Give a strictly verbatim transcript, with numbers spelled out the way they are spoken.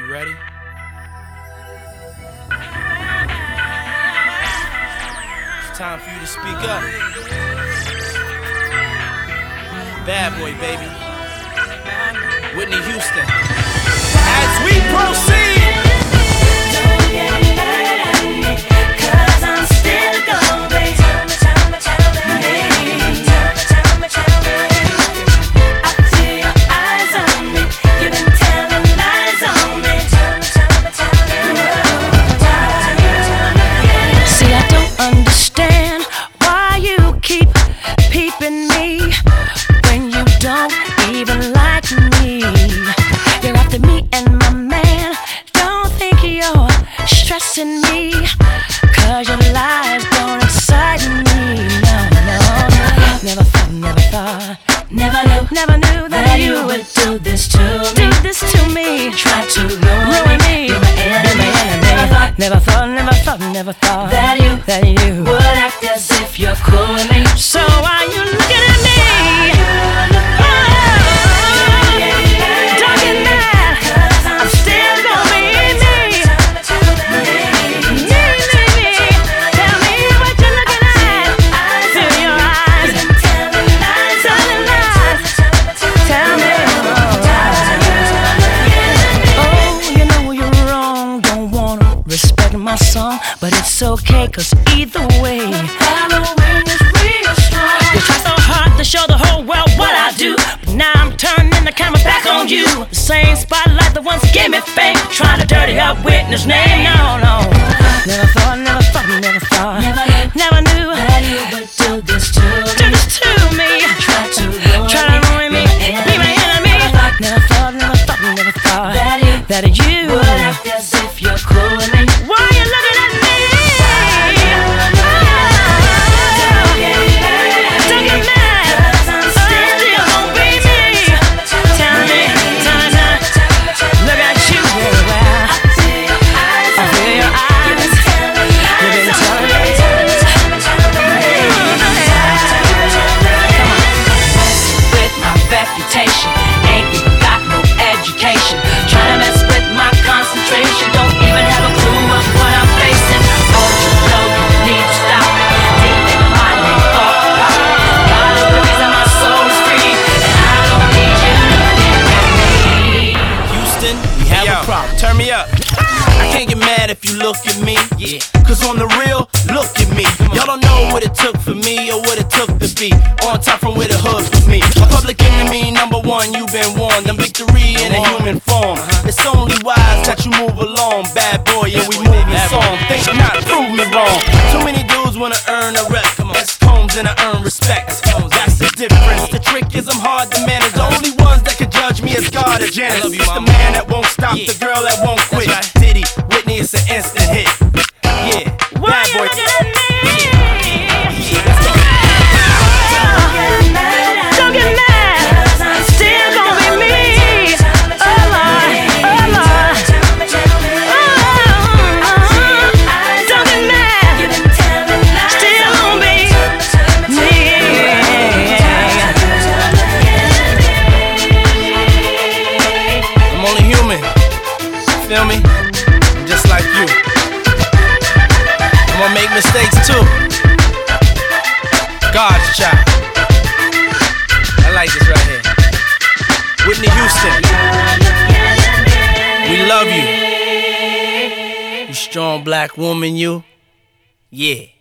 You ready? It's time for you to speak up. Bad boy, baby. Whitney Houston. As we proceed. Don't get mad at me, 'cause I'm still going. Tell me, tell me, tell me. Tell me, tell me, tell me. I see your eyes on me. You've been telling lies on me. Tell me, tell me, tell me. See, I don't understand why you keep peeping me when you don't even like me. You're after me and my man. Don't think you're stressing me, 'cause your lies don't excite me. No, no, no. Never thought, never thought, never knew, never knew that, that you would do this to me. Do this to me. Try to ruin, ruin me. You're my enemy. Never thought, never thought, never thought, never thought that you, that you would act as if you're cool with me. So why you looking at me? My song, but it's okay, 'cause either way, Halloween is real strong. You try so hard to show the whole world what I do, but now I'm turning the camera back on you. The same spotlight that once gave me fame, trying to dirty up Whitney's name. No, no. Never thought, never thought, never thought, never knew, never knew that you would do this to me. Do this to me. Try to ruin, try to ruin me, be my enemy. Never thought, never thought, never thought that you, that you would act as if you're cool with me. Why you looking at me? Don't get mad, don't get mad, 'cause I'm still gonna be me. Tell me, tell me, look at you very well. I feel your eyes, I feel your eyes. You've been telling lies, with my reputation, ain't even got no education. Trying to mess with my concentration, don't even have a clue of what I'm facing. Oh, you know you need to stop it. Deep in my name, thought about it. God is the reason my soul is free, and I don't need you looking at me. Houston, we have Yo, a problem. Turn me up. I can't get mad if you look at me. Yeah. 'Cause on the real, look at me. Y'all don't know what it took for me or what it took to be on top from where the hood for me. A public enemy, number one, you've been warned. I'm victory in a human form. It's only wise that you move along, bad boy, and we move this song. Think not, prove me wrong. Too many dudes wanna earn a rep. That's homes and I earn respect. That's the difference. The trick is I'm hard to manage. The only ones that can judge me is God or Janice. It's the man that won't stop, the girl that won't quit. Diddy, Whitney, it's an instant hit. Yeah, bad boy. Don't get mad, 'cause I'm still gonna be me. Oh Lord, oh Lord. Don't get mad, still gonna be me. I'm only human, feel me? I'm just like you. I'm gonna make mistakes too. God's child. I like this right here. Whitney Houston. We love you. You strong black woman, you. Yeah.